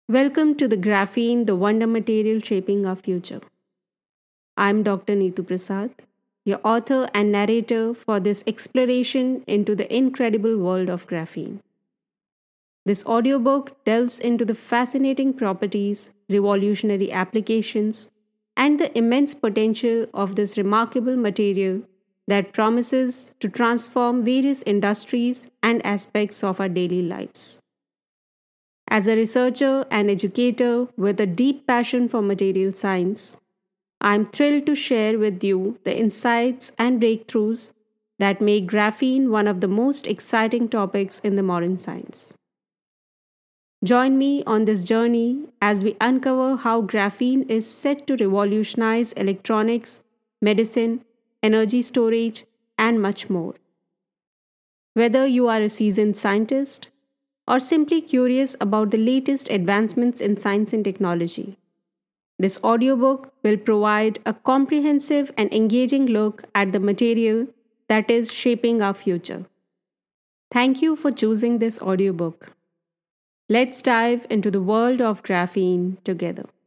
Welcome to the Graphene, the Wonder Material Shaping Our Future. I'm Dr. Neetu Prasad, your author and narrator for this exploration into the incredible world of graphene. This audiobook delves into the fascinating properties, revolutionary applications, and the immense potential of this remarkable material that promises to transform various industries and aspects of our daily lives. As a researcher and educator with a deep passion for material science, I'm thrilled to share with you the insights and breakthroughs that make graphene one of the most exciting topics in the modern science. Join me on this journey as we uncover how graphene is set to revolutionize electronics, medicine, energy storage, and much more. Whether you are a seasoned scientist or simply curious about the latest advancements in science and technology, this audiobook will provide a comprehensive and engaging look at the material that is shaping our future. Thank you for choosing this audiobook. Let's dive into the world of graphene together.